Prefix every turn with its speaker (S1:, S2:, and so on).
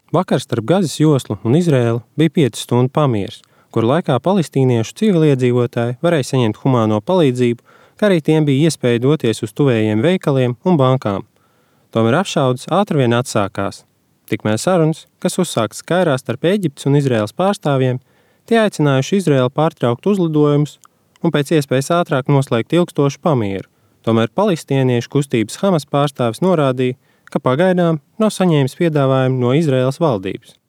S1: Vakar starp Gazas joslu un Izraēlu bija 5 stundu pamieris, kur laikā palestīniešu civiliedzīvotāji varēja saņemt humāno palīdzību, kā arī tiem bija iespēja doties uz tuvējiem veikaliem un bankām. Tomēr apšaudes ātri vien atsākās. Tikmēr sarunas, kas uzsāktas Kairā starp Ēģiptes un Izraēlas pārstāvjiem, tie aicinājuši Izraēlu pārtraukt uzlidojumus un pēc iespējas ātrāk noslēgt ilgstošu pamieru. Tomēr palestīniešu kustības Hamas pārstāvis norādīja, ka pagaidām nav saņēmis piedāvājumu no Izraēlas valdības.